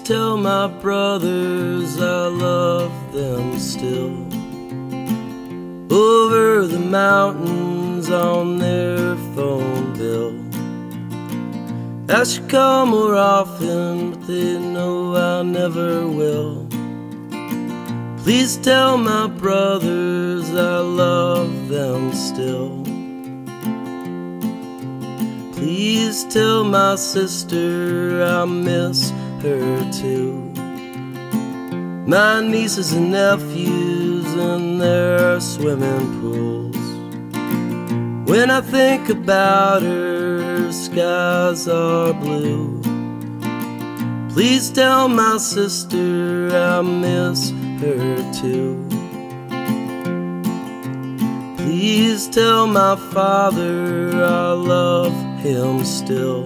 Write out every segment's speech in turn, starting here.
tell my brothers I love them still. Over the mountains on their phone bill, I should call more often, but they know I never will. Please tell my brothers I love them still. Please tell my sister I miss her too. My nieces and nephews in their swimming pools. When I think about her, skies are blue. Please tell my sister I miss her too. Please tell my father I love him still.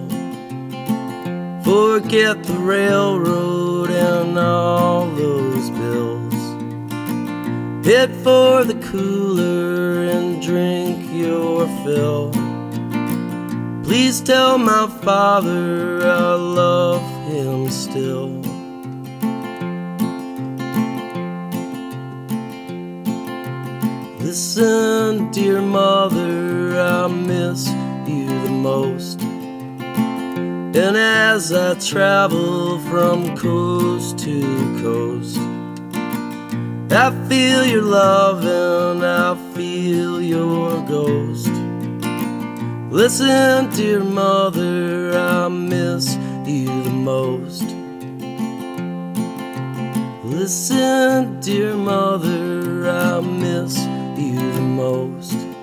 Forget the railroad and all those bills. Head for the cooler and drink your fill. Please tell my father I love him still. Listen, dear mother, I miss you the most. And as I travel from coast to coast, I feel your love and I feel your ghost. Listen, dear mother, I miss you the most. Listen, dear mother, I miss you the most.